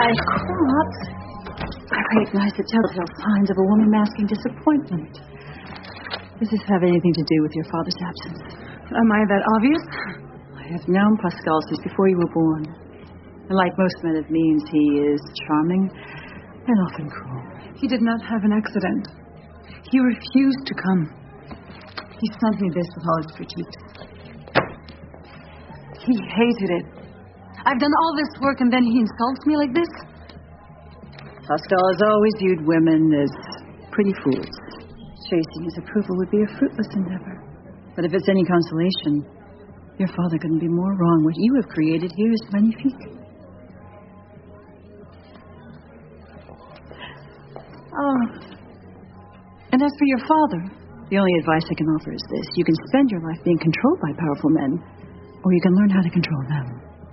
Crops. I recognize the telltale signs of a woman masking disappointment. Does this have anything to do with your father's absence? Am I that obvious? I have known Pascal since before you were born. And like most men of means, he is charming and often cruel. He did not have an accident. He refused to come. He sent me this with all his critiques. He hated it. I've done all this work and then he insults me like this? Pascal has always viewed women as pretty fools. Chasing his approval would be a fruitless endeavor. But if it's any consolation, your father couldn't be more wrong. What you have created here is magnifique. And as for your father, the only advice I can offer is this. You can spend your life being controlled by powerful men, or you can learn how to control them.